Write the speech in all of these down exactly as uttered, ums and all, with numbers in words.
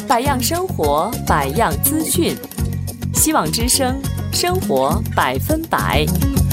百样生活，百样资讯。希望之声，生活百分百。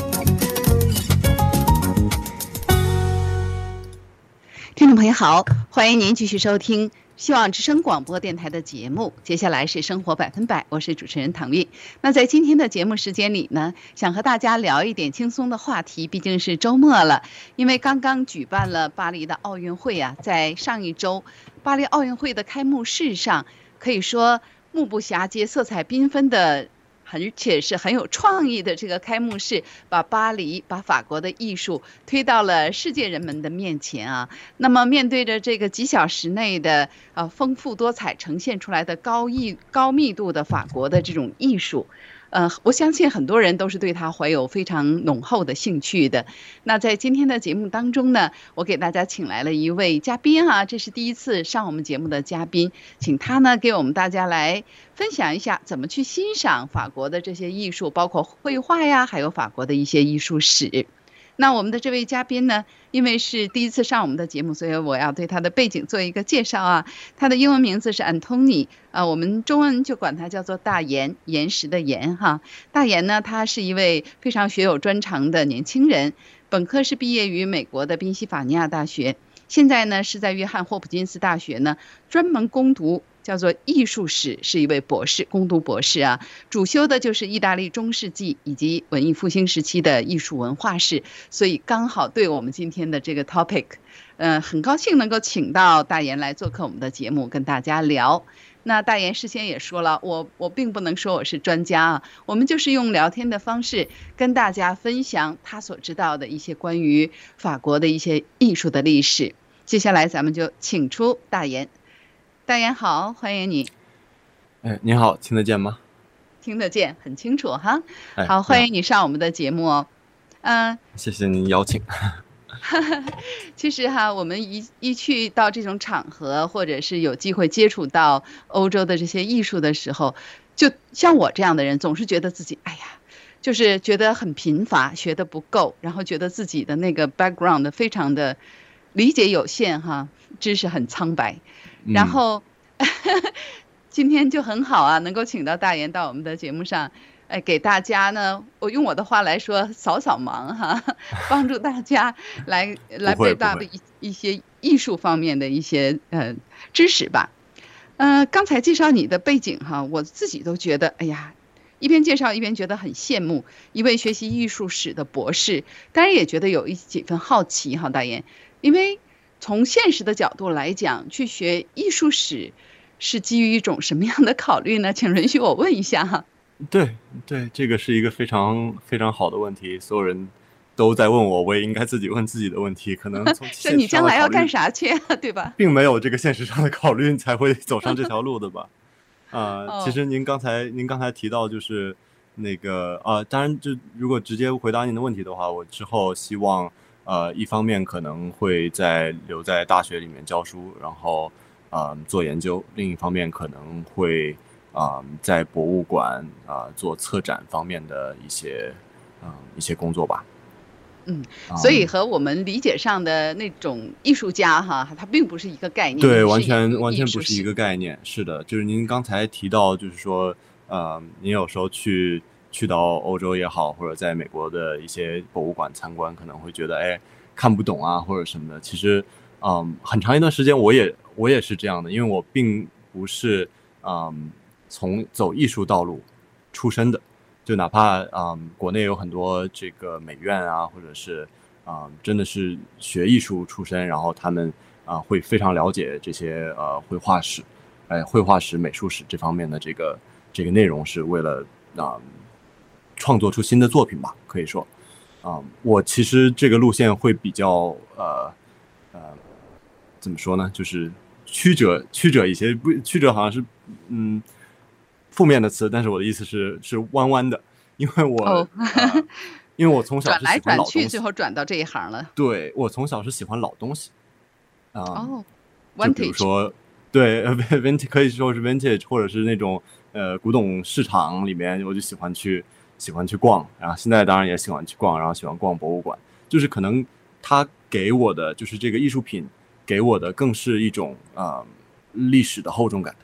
听众朋友好，欢迎您继续收听希望之声广播电台的节目。接下来是生活百分百，我是主持人唐韵。那在今天的节目时间里呢，想和大家聊一点轻松的话题，毕竟是周末了，因为刚刚举办了巴黎的奥运会啊，在上一周巴黎奥运会的开幕式上，可以说目不暇接、色彩缤纷的，而且是很有创意的这个开幕式，把巴黎、把法国的艺术推到了世界人们的面前啊。那么面对着这个几小时内的呃丰富多彩呈现出来的高艺高密度的法国的这种艺术，呃，我相信很多人都是对它怀有非常浓厚的兴趣的。那在今天的节目当中呢，我给大家请来了一位嘉宾啊，这是第一次上我们节目的嘉宾，请他呢给我们大家来分享一下怎么去欣赏法国的这些艺术，包括绘画呀，还有法国的一些艺术史。那我们的这位嘉宾呢，因为是第一次上我们的节目，所以我要对他的背景做一个介绍啊。他的英文名字是 Antony， 啊，我们中文就管他叫做大岩，岩石的岩哈。大岩呢，他是一位非常学有专长的年轻人，本科是毕业于美国的宾夕法尼亚大学，现在呢是在约翰霍普金斯大学呢专门攻读叫做艺术史，是一位博士，攻读博士啊，主修的就是意大利中世纪以及文艺复兴时期的艺术文化史，所以刚好对我们今天的这个 topic， 呃，很高兴能够请到大岩来做客我们的节目，跟大家聊。那大岩事先也说了，我我并不能说我是专家啊，我们就是用聊天的方式跟大家分享他所知道的一些关于法国的一些艺术的历史。接下来咱们就请出大岩。大岩好，欢迎你。 哎，你好，听得见吗？ 听得见，很清楚哈。 哎、 好，欢迎你上我们的节目哦。嗯、呃， 谢谢您邀请。 其实哈，我们一一去到这种场合，或者是有机会接触到欧洲的这些艺术的时候，就像我这样的人，总是觉得自己哎呀，就是觉得很贫乏，学得不够，然后觉得自己的那个 background 非常的理解有限哈，知识很苍白。然后、嗯、今天就很好啊，能够请到大岩到我们的节目上，哎，给大家呢，我用我的话来说，扫扫盲哈，帮助大家来来背大的一一些艺术方面的一些呃知识吧。呃，刚才介绍你的背景哈，我自己都觉得，哎呀，一边介绍一边觉得很羡慕一位学习艺术史的博士，当然也觉得有一几分好奇哈，大岩，因为从现实的角度来讲，去学艺术史是基于一种什么样的考虑呢？请允许我问一下哈。 对对，这个是一个非常非常好的问题，所有人都在问我，我也应该自己问自己的问题。可能从说你将来要干啥去啊，对吧？ 并没有这个现实上的考虑，你才会走上这条路的吧？啊、呃，其实您刚才您刚才提到就是那个啊、呃，当然就如果直接回答您的问题的话，我之后希望。呃，一方面可能会在留在大学里面教书，然后呃做研究；另一方面可能会啊、呃、在博物馆啊、呃、做策展方面的一些啊、呃、一些工作吧。 嗯，所以和我们理解上的那种艺术家哈，它并不是一个概念。 对，完全完全不是一个概念。是的，就是您刚才提到，就是说呃，您有时候去。去到欧洲也好，或者在美国的一些博物馆参观，可能会觉得哎看不懂啊，或者什么的。其实，嗯，很长一段时间我也我也是这样的，因为我并不是嗯从走艺术道路出身的，就哪怕嗯国内有很多这个美院啊，或者是啊、嗯、真的是学艺术出身，然后他们啊、呃、会非常了解这些呃绘画史、哎绘画史、美术史这方面的这个这个内容，是为了啊。呃创作出新的作品吧，可以说，啊、嗯，我其实这个路线会比较呃呃，怎么说呢？就是曲折曲折一些，不曲折好像是嗯负面的词，但是我的意思是是弯弯的，因为我、哦呃、因为我从小是喜欢老东西， 转来转去，最后转到这一行了。 对，我从小是喜欢老东西，啊、呃， 哦， 就比如说对 vintage 可以说是 vintage， 或者是那种呃古董市场里面，我就喜欢去。喜欢去逛，然后现在当然也喜欢去逛，然后喜欢逛博物馆，就是可能它给我的就是这个艺术品给我的更是一种啊、呃、历史的厚重感啊、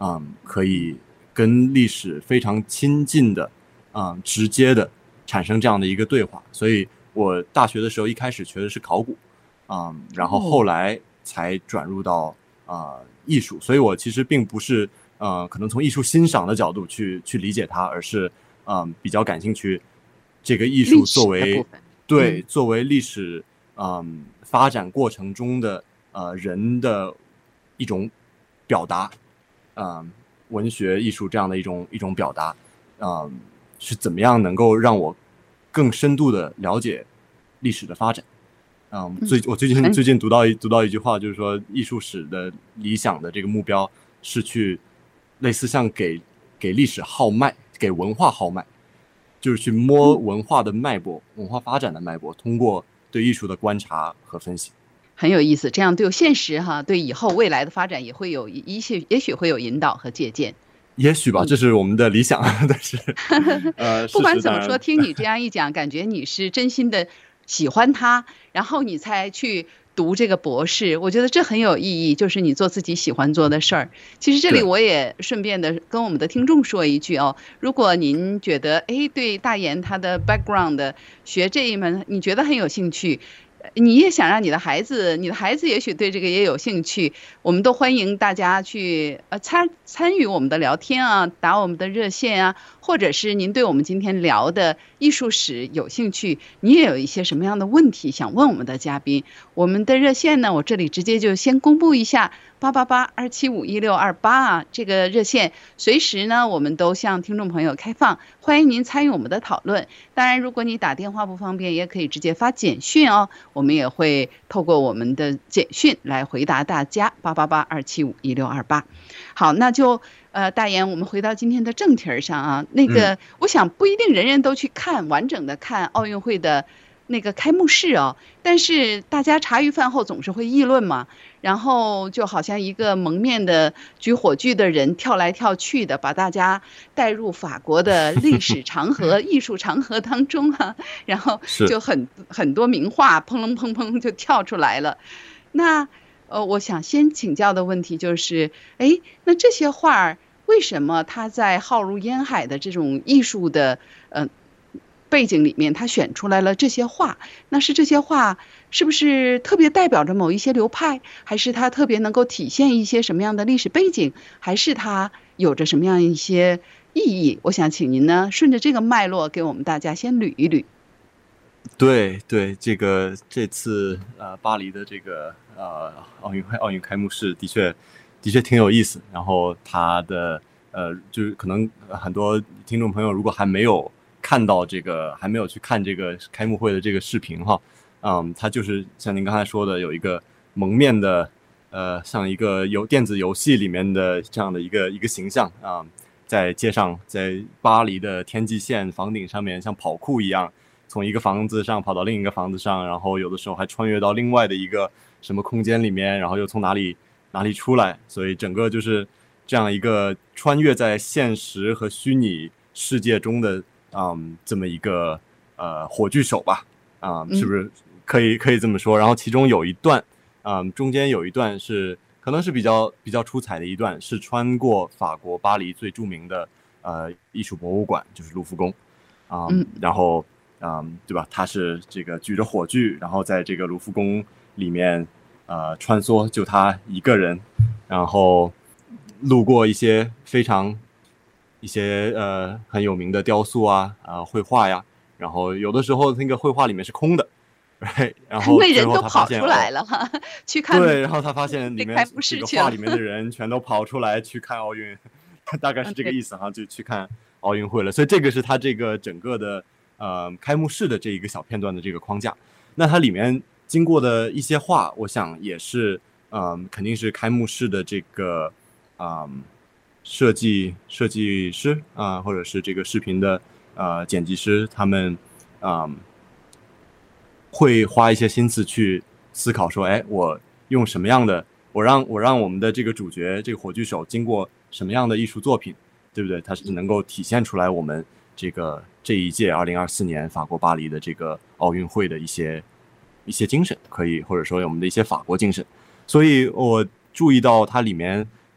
嗯，可以跟历史非常亲近的，嗯，直接的产生这样的一个对话。所以我大学的时候一开始学的是考古，嗯，然后后来才转入到啊、呃、艺术，所以我其实并不是呃可能从艺术欣赏的角度去去理解它，而是嗯、呃、比较感兴趣这个艺术作为对、嗯、作为历史嗯发展过程中的呃人的一种表达，嗯，文学艺术这样的一种一种表达，嗯，是怎么样能够让我更深度的了解历史的发展。嗯，最我最近最近读到一读到一句话，就是说艺术史的理想的这个目标是去类似像给给历史号脉，给文化号脉，就是去摸文化的脉搏，文化发展的脉搏，通过对艺术的观察和分析。 很有意思，这样对现实哈，对以后未来的发展也会有一些，也许会有引导和借鉴。 也许吧，这是我们的理想，但是呃， 不管怎么说，听你这样一讲，感觉你是真心的喜欢它，然后你才去读这个博士，我觉得这很有意义，就是你做自己喜欢做的事儿。其实这里我也顺便的跟我们的听众说一句哦，如果您觉得哎对大研他的 background 学这一门你觉得很有兴趣，你也想让你的孩子，你的孩子也许对这个也有兴趣，我们都欢迎大家去呃参参与我们的聊天啊，打我们的热线啊，或者是您对我们今天聊的艺术史有兴趣，你也有一些什么样的问题想问我们的嘉宾，我们的热线呢，我这里直接就先公布一下八八八二七五一六二八啊，这个热线随时呢我们都向听众朋友开放，欢迎您参与我们的讨论。当然，如果你打电话不方便，也可以直接发简讯哦，我们也会透过我们的简讯来回答大家。八八八二七五一六二八。好，那就呃，大研，我们回到今天的正题上啊。那个，我想不一定人人都去看完整的看奥运会的那个开幕式哦，但是大家茶余饭后总是会议论嘛，然后就好像一个蒙面的举火炬的人跳来跳去的，把大家带入法国的历史长河、艺术长河当中啊，然后就很很多名画砰砰砰砰就跳出来了。那呃，我想先请教的问题就是，哎，那这些画为什么它在浩如烟海的这种艺术的呃背景里面，他选出来了这些画？那是这些画是不是特别代表着某一些流派，还是它特别能够体现一些什么样的历史背景，还是它有着什么样一些意义？我想请您呢顺着这个脉络给我们大家先捋一捋。 对对，这个这次呃巴黎的这个呃奥运会奥运开幕式的确的确挺有意思，然后它的呃就是可能很多听众朋友如果还没有看到这个，还没有去看这个开幕会的这个视频哈，嗯，它就是像您刚才说的，有一个蒙面的，呃，像一个游电子游戏里面的这样的一个一个形象啊、嗯，在街上，在巴黎的天际线房顶上面，像跑酷一样，从一个房子上跑到另一个房子上，然后有的时候还穿越到另外的一个什么空间里面，然后又从哪里哪里出来，所以整个就是这样一个穿越在现实和虚拟世界中的。嗯，这么一个呃火炬手吧，啊、嗯，是不是可以可以这么说？然后其中有一段，嗯，中间有一段是可能是比较比较出彩的一段，是穿过法国巴黎最著名的呃艺术博物馆，就是卢浮宫，啊、嗯，然后嗯，对吧？他是这个举着火炬，然后在这个卢浮宫里面呃穿梭，就他一个人，然后路过一些非常。一些呃很有名的雕塑啊啊、呃、绘画呀，然后有的时候那个绘画里面是空的，然后最后他发现人都跑出来了哈、哦，去看对，然后他发现里面这个画里面的人全都跑出来去看奥运，大概是这个意思哈，就去看奥运会了。所以这个是他这个整个的呃开幕式的这一个小片段的这个框架。那它里面经过的一些画，我想也是嗯、呃、肯定是开幕式的这个嗯。呃设计设计师啊、呃，或者是这个视频的呃剪辑师，他们啊、呃、会花一些心思去思考说，哎，我用什么样的，我让我让我们的这个主角这个火炬手经过什么样的艺术作品，对不对？它是能够体现出来我们这个这一届二零二四年法国巴黎的这个奥运会的一些一些精神，可以或者说我们的一些法国精神。所以我注意到它里面。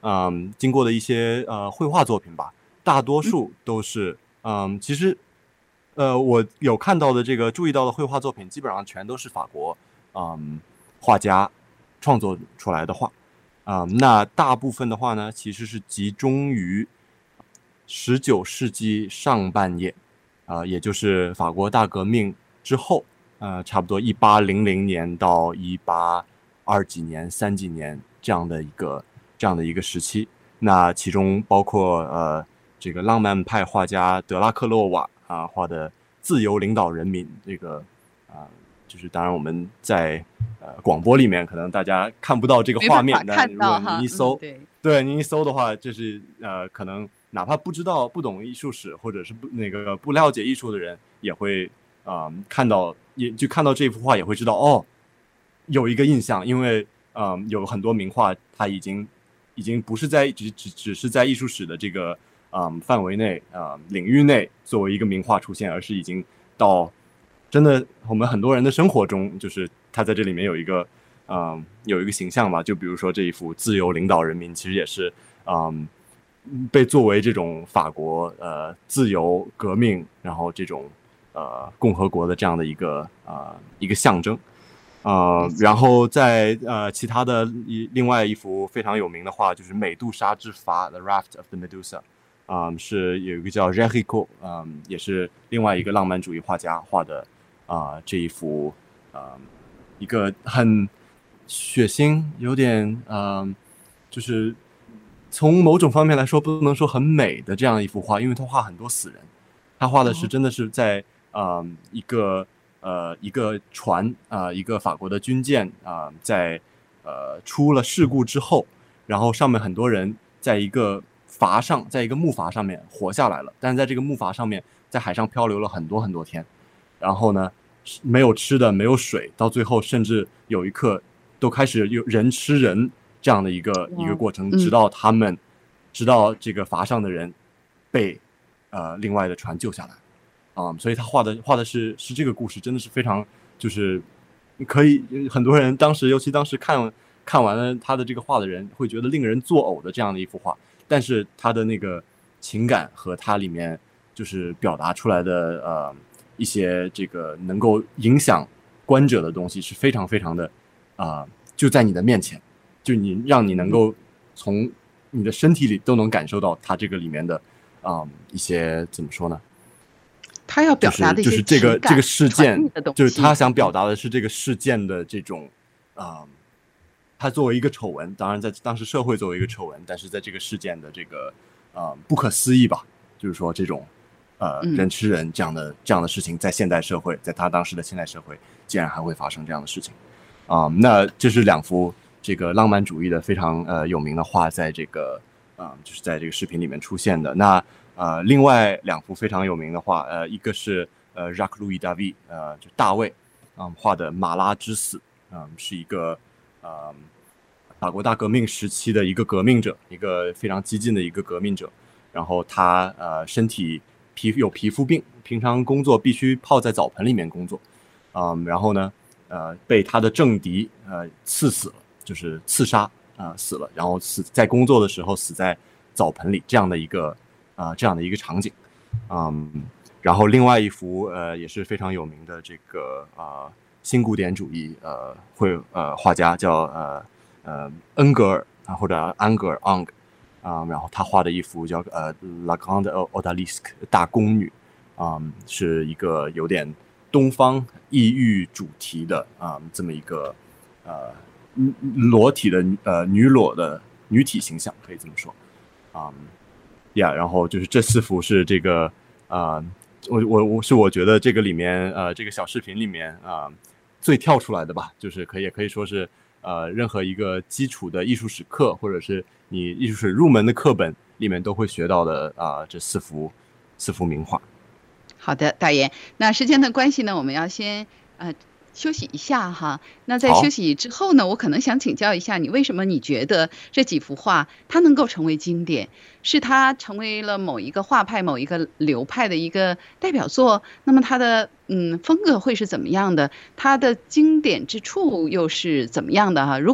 嗯，经过的一些呃绘画作品吧，大多数都是嗯，其实呃我有看到的这个注意到的绘画作品，基本上全都是法国嗯画家创作出来的画啊、嗯。那大部分的话呢，其实是集中于十九世纪上半叶啊、呃，也就是法国大革命之后，呃，差不多一八零零年到一八二几年、三几年这样的一个这样的一个时期。那其中包括呃这个浪漫派画家德拉克洛瓦啊画的《自由领导人民》，这个啊、呃、就是当然我们在呃广播里面可能大家看不到这个画面，但如果您一搜， 嗯、对, 对您一搜的话，就是呃可能哪怕不知道不懂艺术史或者是不那个不了解艺术的人，也会啊、呃、看到也就看到这幅画也会知道哦，有一个印象，因为嗯、呃、有很多名画它已经。已经不是在只只只是在艺术史的这个嗯范围内啊、呃、领域内作为一个名画出现，而是已经到真的我们很多人的生活中，就是它在这里面有一个嗯、呃、有一个形象吧。就比如说这一幅《自由领导人民》，其实也是嗯被作为这种法国呃自由革命，然后这种呃共和国的这样的一个呃一个象征。呃，然后在呃其他的一另外一幅非常有名的画就是《美杜莎之筏》The Raft of the Medusa， 啊、嗯，是有一个叫 Géricault， 嗯，也是另外一个浪漫主义画家画的啊、呃、这一幅啊、呃、一个很血腥，有点嗯、呃，就是从某种方面来说不能说很美的这样一幅画，因为他画很多死人，他画的是真的是在啊、呃、一个。呃，一个船啊、呃，一个法国的军舰啊、呃，在呃出了事故之后，然后上面很多人在一个筏上，在一个木筏上面活下来了，但是在这个木筏上面，在海上漂流了很多很多天，然后呢，没有吃的，没有水，到最后甚至有一刻都开始有人吃人这样的一个一个过程，直到他们，嗯、直到这个筏上的人被呃另外的船救下来。啊、嗯，所以他画的画的是是这个故事，真的是非常就是可以很多人当时，尤其当时看看完了他的这个画的人，会觉得令人作呕的这样的一幅画，但是他的那个情感和他里面就是表达出来的呃一些这个能够影响观者的东西是非常非常的啊、呃，就在你的面前，就你让你能够从你的身体里都能感受到他这个里面的啊、呃、一些怎么说呢？ 他要表达的就是这个这个事件，就是他想表达的是这个事件的这种，啊、呃，他作为一个丑闻，当然在当时社会作为一个丑闻，但是在这个事件的这个呃不可思议吧，就是说这种呃人吃人这样的、嗯、这样的事情，在现代社会，在他当时的现代社会，竟然还会发生这样的事情啊、呃！那这是两幅这个浪漫主义的非常呃有名的画，在这个啊、呃、就是在这个视频里面出现的那。呃，另外两幅非常有名的画，呃，一个是呃 Jacques Louis David， 呃，就大卫，嗯，画的《马拉之死》，嗯，是一个呃法国大革命时期的一个革命者，一个非常激进的一个革命者。然后他呃身体皮有皮肤病，平常工作必须泡在澡盆里面工作，嗯，然后呢，呃，被他的政敌呃刺死了，就是刺杀啊、呃、死了，然后死在工作的时候死在澡盆里，这样的一个。啊、呃，这样的一个场景，嗯，然后另外一幅呃也是非常有名的这个啊、呃、新古典主义呃绘呃画家叫呃呃恩格尔啊或者安格尔昂啊、呃，然后他画的一幅叫呃 La Grande Odalisque 大宫女啊、呃，是一个有点东方异域主题的啊、呃、这么一个呃裸体的呃女裸的女体形象，可以这么说啊。呃呀、yeah, 然后就是这四幅是这个啊、呃，我我我是我觉得这个里面呃这个小视频里面啊、呃、最跳出来的吧，就是可以也可以说是呃任何一个基础的艺术史课或者是你艺术史入门的课本里面都会学到的啊、呃、这四幅四幅名画。 好的，大爷，那时间的关系呢，我们要先呃休息一下哈。那在休息之后呢，我可能想请教一下你，为什么你觉得这几幅画它能够成为经典？是它成为了某一个画派、某一个流派的一个代表作？那么它的嗯风格会是怎么样的？它的经典之处又是怎么样的哈？如果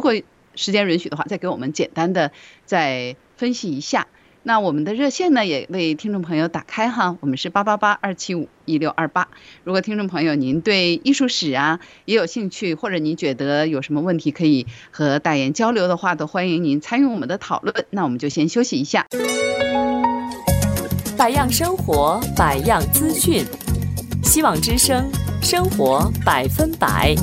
时间允许的话，再给我们简单的再分析一下。那我们的热线呢，也为听众朋友打开哈，我们是八八八二七五一六二八。如果听众朋友您对艺术史啊也有兴趣，或者您觉得有什么问题可以和大言交流的话，都欢迎您参与我们的讨论。那我们就先休息一下。 百样生活，百样资讯，希望之声，生活百分百。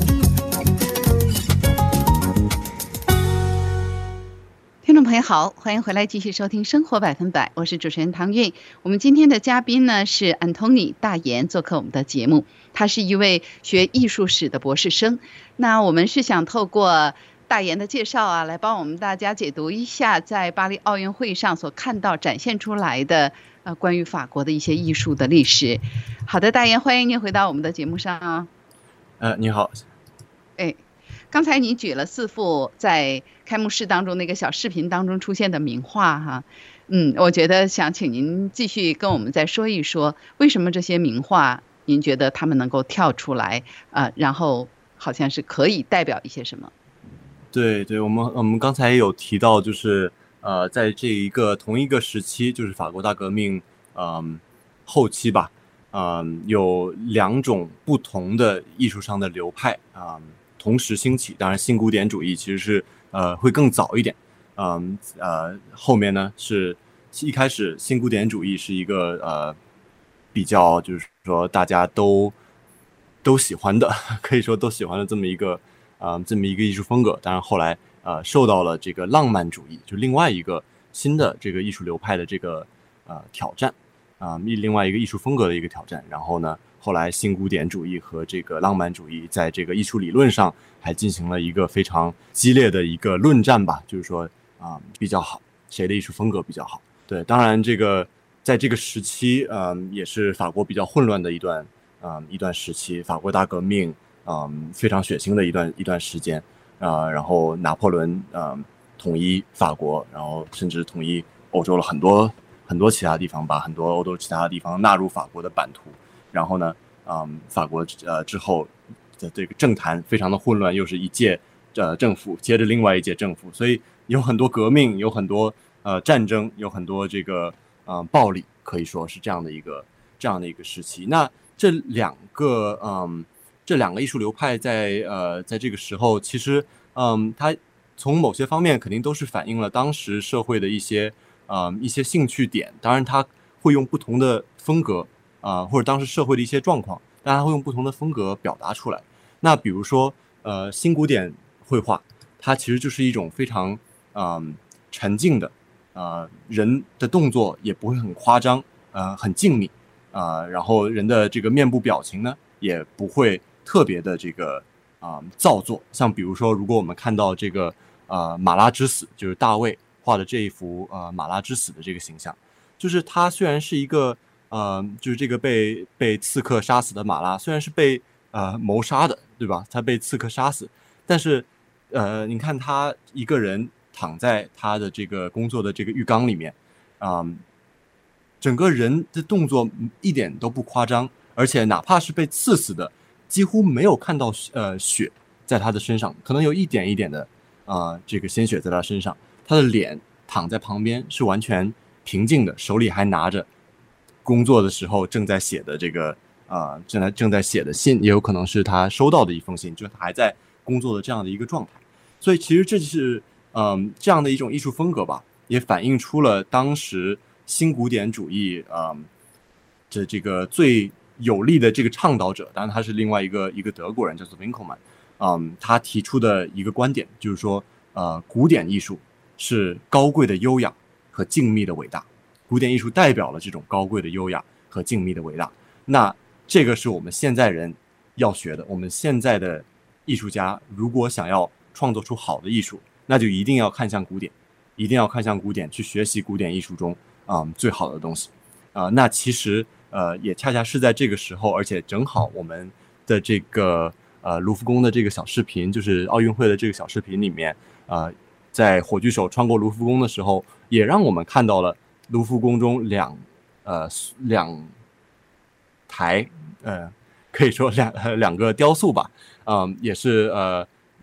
听众朋友好，欢迎回来继续收听生活百分百，我是主持人唐韵。我们今天的嘉宾呢是安东尼大言做客我们的节目，他是一位学艺术史的博士生。那我们是想透过大言的介绍啊，来帮我们大家解读一下在巴黎奥运会上所看到展现出来的呃关于法国的一些艺术的历史。好的，大言，欢迎您回到我们的节目上啊。 呃，你好。 哎。刚才你举了四幅在开幕式当中那个小视频当中出现的名画哈，嗯，我觉得想请您继续跟我们再说一说，为什么这些名画您觉得他们能够跳出来，呃，然后好像是可以代表一些什么？ 对对，我们我们刚才有提到，就是呃，在这一个同一个时期，就是法国大革命嗯、呃、后期吧，嗯、呃，有两种不同的艺术上的流派啊。呃同时兴起，当然新古典主义其实是呃会更早一点，嗯呃后面呢是一开始新古典主义是一个呃比较就是说大家都都喜欢的，可以说都喜欢的这么一个啊、呃、这么一个艺术风格，当然后来呃受到了这个浪漫主义，就另外一个新的这个艺术流派的这个呃挑战啊、呃，另外一个艺术风格的一个挑战，然后呢。后来新古典主义和这个浪漫主义在这个艺术理论上还进行了一个非常激烈的一个论战吧，就是说啊、呃、比较好，谁的艺术风格比较好。对，当然这个在这个时期嗯、呃、也是法国比较混乱的一段嗯、呃、一段时期，法国大革命嗯、呃、非常血腥的一段一段时间啊、呃、然后拿破仑嗯、呃、统一法国，然后甚至统一欧洲了很多很多其他地方，把很多欧洲其他的地方纳入法国的版图。然后呢，嗯，法国呃之后的这个政坛非常的混乱，又是一届呃政府接着另外一届政府，所以有很多革命，有很多呃战争，有很多这个呃暴力，可以说是这样的一个这样的一个时期。那这两个嗯这两个艺术流派在呃在这个时候，其实嗯它从某些方面肯定都是反映了当时社会的一些呃一些兴趣点，当然它会用不同的风格。啊、呃，或者当时社会的一些状况，大家会用不同的风格表达出来。那比如说，呃，新古典绘画，它其实就是一种非常嗯、呃、沉静的，呃，人的动作也不会很夸张，呃，很静谧，啊、呃，然后人的这个面部表情呢，也不会特别的这个啊、呃、造作。像比如说，如果我们看到这个呃马拉之死，就是大卫画的这一幅呃马拉之死的这个形象，就是它虽然是一个。呃，就是这个被被刺客杀死的马拉，虽然是被呃谋杀的，对吧？他被刺客杀死，但是呃，你看他一个人躺在他的这个工作的这个浴缸里面，啊、呃，整个人的动作一点都不夸张，而且哪怕是被刺死的，几乎没有看到呃血在他的身上，可能有一点一点的啊、呃、这个鲜血在他身上，他的脸躺在旁边是完全平静的，手里还拿着。工作的时候正在写的这个啊、呃，正在正在写的信，也有可能是他收到的一封信，就是他还在工作的这样的一个状态。所以其实这是嗯、呃、这样的一种艺术风格吧，也反映出了当时新古典主义啊这、呃、这个最有力的这个倡导者，当然他是另外一个一个德国人，叫做 Winkelmann， 嗯、呃，他提出的一个观点就是说，呃，古典艺术是高贵的优雅和静谧的伟大。古典艺术代表了这种高贵的优雅和静谧的伟大，那这个是我们现在人要学的。我们现在的艺术家如果想要创作出好的艺术，那就一定要看向古典，一定要看向古典，去学习古典艺术中啊、嗯、最好的东西啊、呃。那其实呃也恰恰是在这个时候，而且正好我们的这个呃卢浮宫的这个小视频，就是奥运会的这个小视频里面，呃，在火炬手穿过卢浮宫的时候，也让我们看到了。卢浮宫中两，呃两台，呃可以说两两个雕塑吧，嗯、呃，也是呃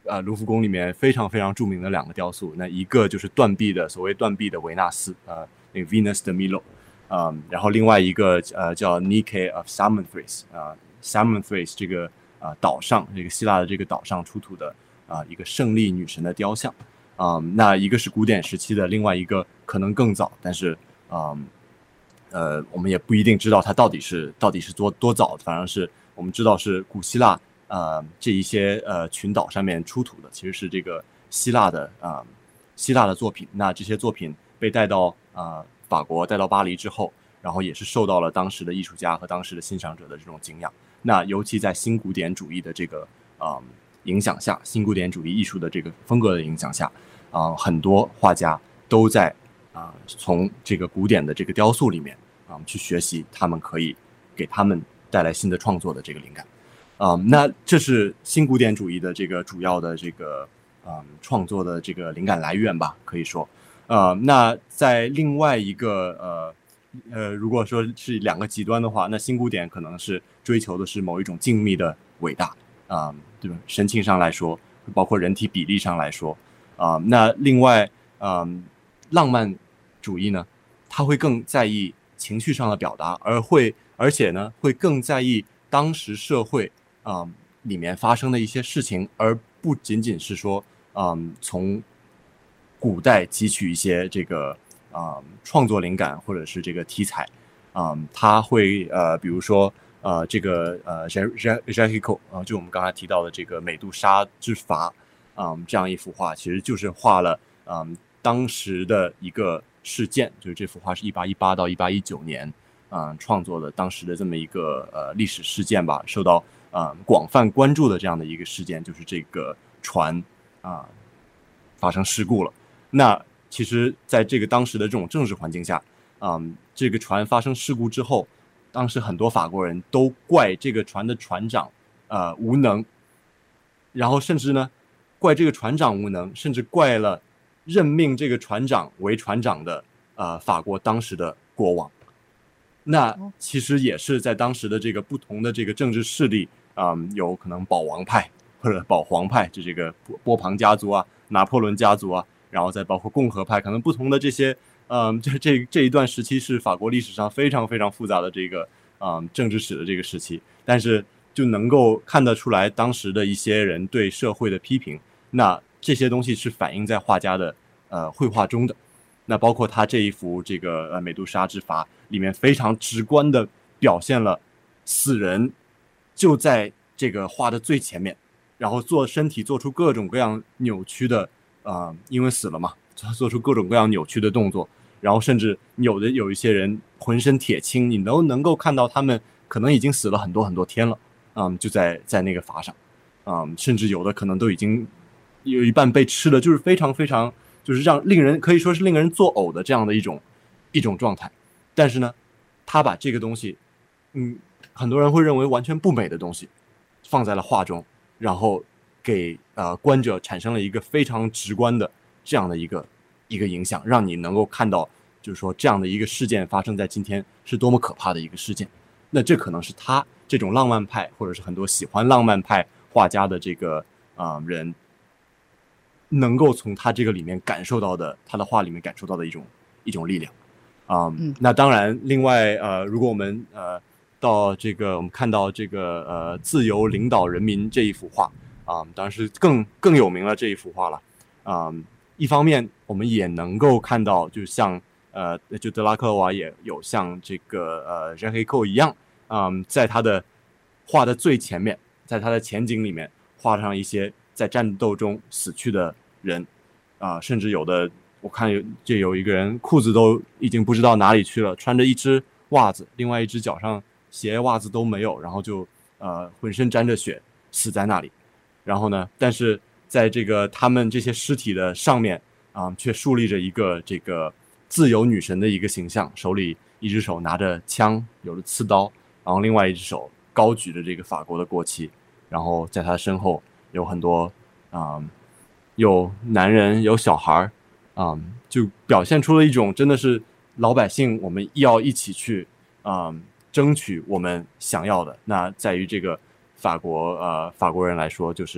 呃卢浮宫里面非常非常著名的两个雕塑，那一个就是断臂的所谓断臂的维纳斯，呃，那个 Venus de Milo， 嗯，然后另外一个呃叫 Nike of Samothrace， 啊、呃、，Samothrace 这个啊、呃、岛上，这个希腊的这个岛上出土的啊、呃、一个胜利女神的雕像，啊、嗯，那一个是古典时期的，另外一个可能更早，但是啊。嗯呃，我们也不一定知道它到底是到底是多多早，反正是我们知道是古希腊呃这一些呃群岛上面出土的，其实是这个希腊的啊、呃、希腊的作品。那这些作品被带到啊、呃、法国，带到巴黎之后，然后也是受到了当时的艺术家和当时的欣赏者的这种敬仰。那尤其在新古典主义的这个啊、呃、影响下，新古典主义艺术的这个风格的影响下，啊、呃、很多画家都在啊、呃、从这个古典的这个雕塑里面。啊、嗯，去学习，他们可以给他们带来新的创作的这个灵感，啊、嗯，那这是新古典主义的这个主要的这个嗯创作的这个灵感来源吧，可以说，呃，那在另外一个呃呃，如果说是两个极端的话，那新古典可能是追求的是某一种静谧的伟大，啊、嗯，对吧？神情上来说，包括人体比例上来说，啊、嗯，那另外，嗯，浪漫主义呢，他会更在意情绪上的表达，而会而且呢会更在意当时社会啊、呃、里面发生的一些事情，而不仅仅是说嗯、呃、从古代汲取一些这个啊、呃、创作灵感或者是这个题材啊、呃，他会呃比如说呃这个呃 Jéricho 啊、呃，就我们刚才提到的这个美杜莎之筏啊、呃、这样一幅画，其实就是画了嗯、呃、当时的一个事件，就是这幅画是一八一八到一八一九年，嗯、呃，创作的当时的这么一个呃历史事件吧，受到啊、呃、广泛关注的这样的一个事件，就是这个船啊、呃、发生事故了。那其实，在这个当时的这种政治环境下，嗯、呃，这个船发生事故之后，当时很多法国人都怪这个船的船长呃无能，然后甚至呢怪这个船长无能，甚至怪了任命这个船长为船长的呃法国当时的国王。那其实也是在当时的这个不同的这个政治势力啊、嗯，有可能保王派或者保皇派，就这个波旁家族啊、拿破仑家族啊，然后再包括共和派，可能不同的这些嗯，这这这一段时期是法国历史上非常非常复杂的这个嗯政治史的这个时期，但是就能够看得出来当时的一些人对社会的批评。那这些东西是反映在画家的呃绘画中的，那包括他这一幅这个呃美杜莎之筏里面非常直观的表现了死人就在这个画的最前面，然后做身体做出各种各样扭曲的呃因为死了嘛，做出各种各样扭曲的动作，然后甚至有的有一些人浑身铁青，你都能够看到他们可能已经死了很多很多天了，嗯，就在在那个筏上，嗯，甚至有的可能都已经有一半被吃了，就是非常非常就是让令人可以说是令人作呕的这样的一种一种状态。但是呢，他把这个东西，嗯，很多人会认为完全不美的东西，放在了画中，然后给呃观者产生了一个非常直观的这样的一个一个影响，让你能够看到，就是说这样的一个事件发生在今天是多么可怕的一个事件。那这可能是他这种浪漫派，或者是很多喜欢浪漫派画家的这个啊、呃、人。能够从他这个里面感受到的，他的画里面感受到的一种一种力量，啊、嗯，那当然，另外呃，如果我们呃到这个我们看到这个呃自由领导人民这一幅画啊、嗯，当然是更更有名了这一幅画了，啊、嗯，一方面我们也能够看到，就像呃就德拉克罗瓦也有像这个呃 Jéricho 一样，啊、嗯，在他的画的最前面，在他的前景里面画上一些在战斗中死去的人啊、呃，甚至有的我看有就有一个人裤子都已经不知道哪里去了，穿着一只袜子，另外一只脚上鞋袜子都没有，然后就呃浑身沾着血死在那里。然后呢，但是在这个他们这些尸体的上面啊、呃，却树立着一个这个自由女神的一个形象，手里一只手拿着枪，有着刺刀，然后另外一只手高举着这个法国的国旗，然后在他身后有很多啊、嗯，有男人有小孩啊、嗯，就表现出了一种真的是老百姓我们要一起去啊、嗯、争取我们想要的。那在于这个法国呃法国人来说，就是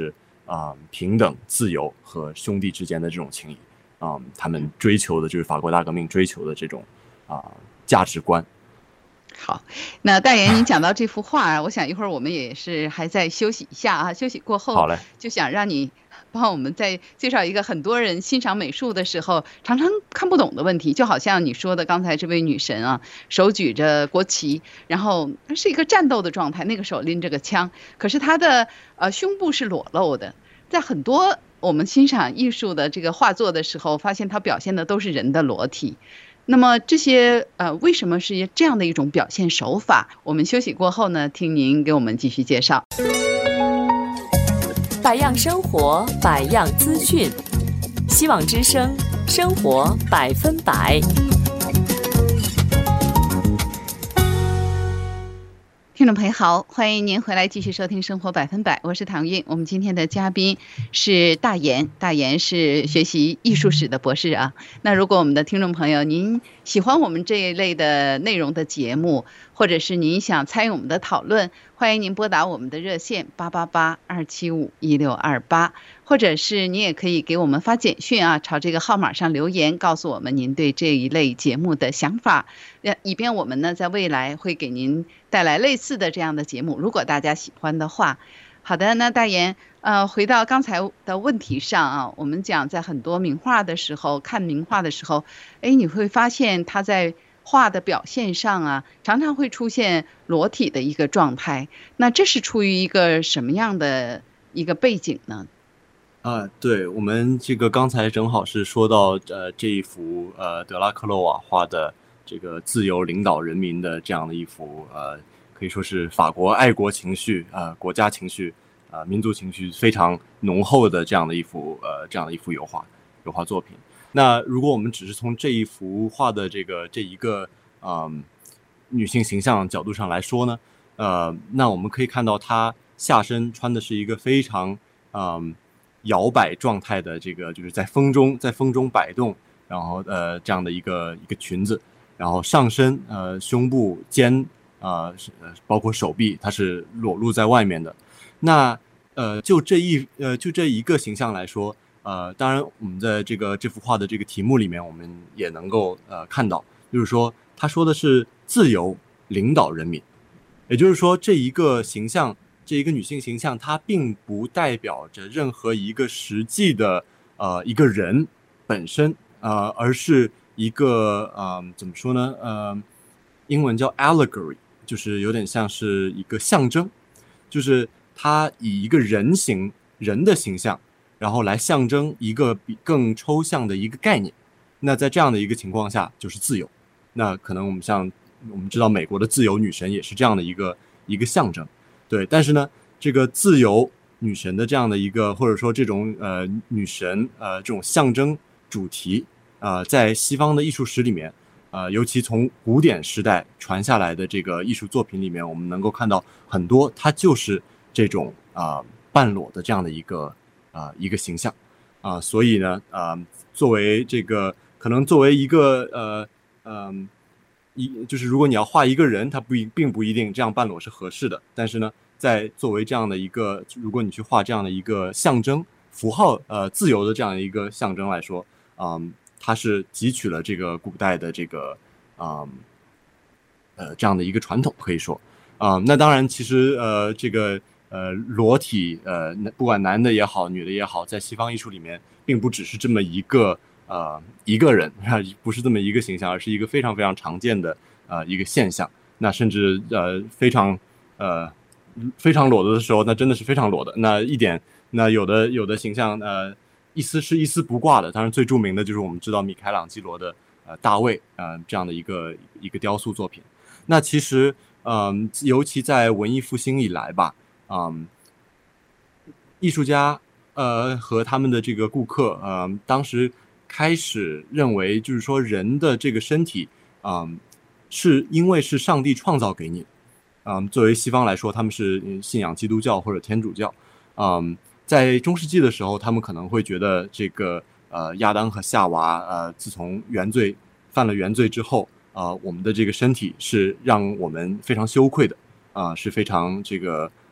啊、呃、平等、自由和兄弟之间的这种情谊啊、呃，他们追求的就是法国大革命追求的这种啊、呃、价值观。 好，那大爷，您讲到这幅画啊，我想一会儿我们也是还在休息一下啊，休息过后， 好嘞， 就想让你帮我们再介绍一个很多人欣赏美术的时候常常看不懂的问题，就好像你说的刚才这位女神啊，手举着国旗，然后是一个战斗的状态，那个手拎着个枪，可是她的呃胸部是裸露的，在很多我们欣赏艺术的这个画作的时候，发现它表现的都是人的裸体。那么这些呃，为什么是这样的一种表现手法？我们休息过后呢，听您给我们继续介绍。 百样生活，百样资讯，希望之声，生活百分百。 听众朋友好，欢迎您回来继续收听生活百分百，我是唐韵。我们今天的嘉宾是大妍，大妍是学习艺术史的博士啊。那如果我们的听众朋友您喜欢我们这一类的内容的节目，或者是您想参与我们的讨论，欢迎您拨打我们的热线八八八二七五一六二八，或者是您也可以给我们发简讯啊，朝这个号码上留言，告诉我们您对这一类节目的想法，以便我们呢在未来会给您带来类似的这样的节目，如果大家喜欢的话。好的，那大妍，呃，回到刚才的问题上啊，我们讲在很多名画的时候，看名画的时候，哎，你会发现它在画的表现上啊，常常会出现裸体的一个状态。那这是出于一个什么样的一个背景呢？ 啊，对，我们这个刚才正好是说到呃这一幅呃德拉克洛瓦画的这个自由领导人民的这样的一幅呃。可以说是法国爱国情绪啊、呃，国家情绪啊、呃，民族情绪非常浓厚的这样的一幅呃这样的一幅油画油画作品。那如果我们只是从这一幅画的这个这一个嗯、呃、女性形象角度上来说呢，呃，那我们可以看到她下身穿的是一个非常嗯、呃、摇摆状态的这个就是在风中在风中摆动，然后呃这样的一个一个裙子，然后上身呃胸部肩。呃，包括手臂，它是裸露在外面的。那呃，就这一呃，就这一个形象来说，呃，当然我们在这个这幅画的这个题目里面，我们也能够呃看到，就是说他说的是自由领导人民，也就是说这一个形象，这一个女性形象，它并不代表着任何一个实际的呃一个人本身，呃，而是一个呃怎么说呢？呃，英文叫 allegory。就是有点像是一个象征，就是它以一个人形人的形象，然后来象征一个比更抽象的一个概念。那在这样的一个情况下，就是自由。那可能我们像我们知道美国的自由女神也是这样的一个一个象征，对。但是呢，这个自由女神的这样的一个或者说这种呃女神呃这种象征主题啊、呃，在西方的艺术史里面。呃，尤其从古典时代传下来的这个艺术作品里面，我们能够看到很多，它就是这种啊、呃、半裸的这样的一个啊、呃、一个形象啊、呃，所以呢，呃，作为这个可能作为一个呃呃一就是如果你要画一个人，他不一并不一定这样半裸是合适的，但是呢，在作为这样的一个，如果你去画这样的一个象征符号，呃，自由的这样的一个象征来说，嗯。它是汲取了这个古代的这个啊 呃, 呃这样的一个传统，可以说啊、呃，那当然其实呃这个呃裸体呃不管男的也好女的也好，在西方艺术里面并不只是这么一个呃一个人，不是这么一个形象，而是一个非常非常常见的呃一个现象。那甚至呃非常呃非常裸的时候，那真的是非常裸的，那一点那有的有的形象呃。一丝是一丝不挂的，当然最著名的就是我们知道米开朗基罗的呃大卫呃这样的一个一个雕塑作品。那其实嗯、呃，尤其在文艺复兴以来吧，嗯，艺术家呃和他们的这个顾客呃当时开始认为，就是说人的这个身体嗯、呃、是因为是上帝创造给你，嗯、呃，作为西方来说，他们是信仰基督教或者天主教，嗯。在中世纪的时候，他们可能会觉得这个呃亚当和夏娃呃自从原罪犯了原罪之后啊、呃，我们的这个身体是让我们非常羞愧的啊、呃，是非常这个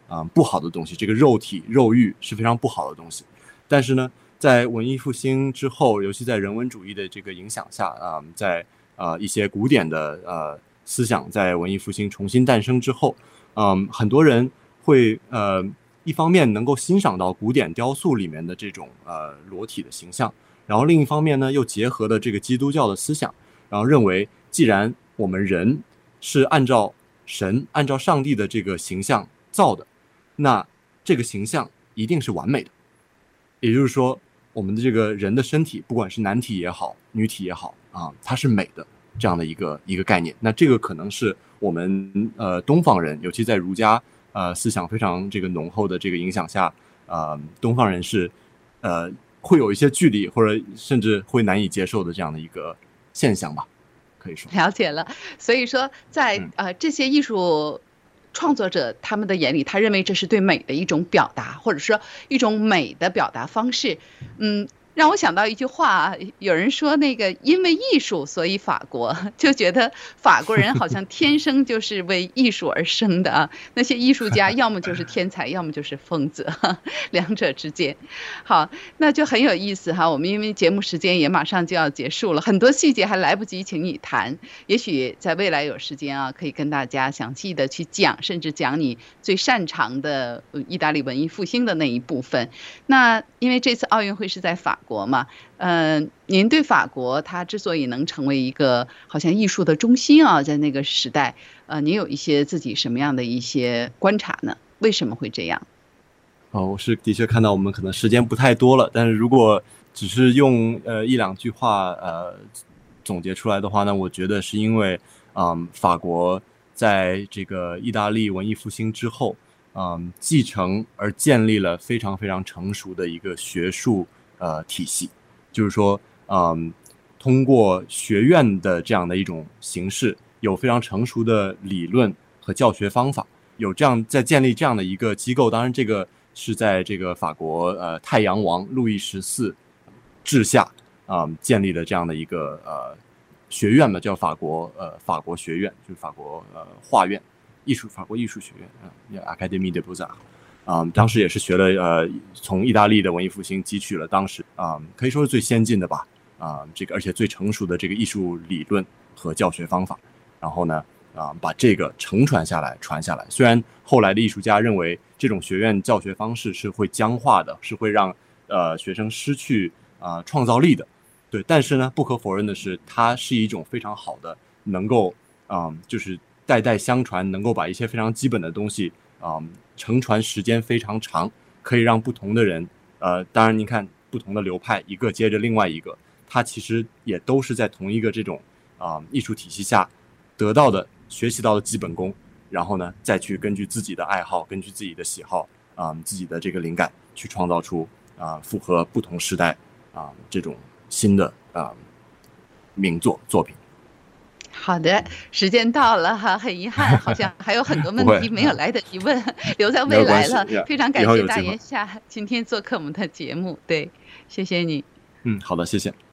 啊、呃、不好的东西，这个肉体肉欲是非常不好的东西。但是呢，在文艺复兴之后，尤其在人文主义的这个影响下啊、呃，在呃一些古典的呃思想在文艺复兴重新诞生之后，嗯、呃，很多人会呃一方面能够欣赏到古典雕塑里面的这种呃裸体的形象，然后另一方面呢又结合了这个基督教的思想，然后认为既然我们人是按照神按照上帝的这个形象造的，那这个形象一定是完美的。也就是说，我们的这个人的身体，不管是男体也好，女体也好啊，它是美的这样的一个一个概念。那这个可能是我们呃东方人，尤其在儒家呃思想非常这个浓厚的这个影响下，呃东方人是呃会有一些距离，或者甚至会难以接受的这样的一个现象吧，可以说。 了解了。所以说在，在呃这些艺术创作者他们的眼里，他认为这是对美的一种表达，或者说一种美的表达方式。嗯，让我想到一句话，有人说那个因为艺术所以法国，就觉得法国人好像天生就是为艺术而生的啊。那些艺术家要么就是天才，要么就是疯子，两者之间。好，那就很有意思哈。我们因为节目时间也马上就要结束了，很多细节还来不及请你谈，也许在未来有时间啊，可以跟大家详细的去讲，甚至讲你最擅长的意大利文艺复兴的那一部分。那因为这次奥运会是在法国嘛，嗯、呃，您对法国它之所以能成为一个好像艺术的中心啊，在那个时代，呃，您有一些自己什么样的一些观察呢？为什么会这样？ 哦，我是的确看到我们可能时间不太多了，但是如果只是用呃一两句话呃总结出来的话呢，我觉得是因为嗯法国在这个意大利文艺复兴之后，嗯继承而建立了非常非常成熟的一个学术呃体系，就是说嗯通过学院的这样的一种形式，有非常成熟的理论和教学方法，有这样在建立这样的一个机构，当然这个是在这个法国呃太阳王路易十四治下啊、呃、建立的这样的一个呃学院嘛，叫法国呃法国学院，就是法国呃画院艺术法国艺术学院啊、呃、Académie des Beaux-Arts 啊、呃，当时也是学了呃从意大利的文艺复兴汲取了当时啊、呃、可以说是最先进的吧啊、呃、这个而且最成熟的这个艺术理论和教学方法，然后呢啊、呃，把这个承传下来，传下来。虽然后来的艺术家认为这种学院教学方式是会僵化的，是会让呃学生失去啊、呃、创造力的，对。但是呢，不可否认的是，它是一种非常好的，能够啊、呃、就是代代相传，能够把一些非常基本的东西啊、呃、承传时间非常长，可以让不同的人呃，当然您看不同的流派一个接着另外一个，它其实也都是在同一个这种啊、呃、艺术体系下得到的。学习到的基本功，然后呢，再去根据自己的爱好，根据自己的喜好啊、呃，自己的这个灵感，去创造出啊、呃、符合不同时代啊、呃、这种新的啊、呃、名作作品。 好的，时间到了哈，很遗憾，好像还有很多问题没有来得及问，留在未来了。非常感谢大言夏今天做客我们的节目，对，谢谢你。 嗯，好的，谢谢。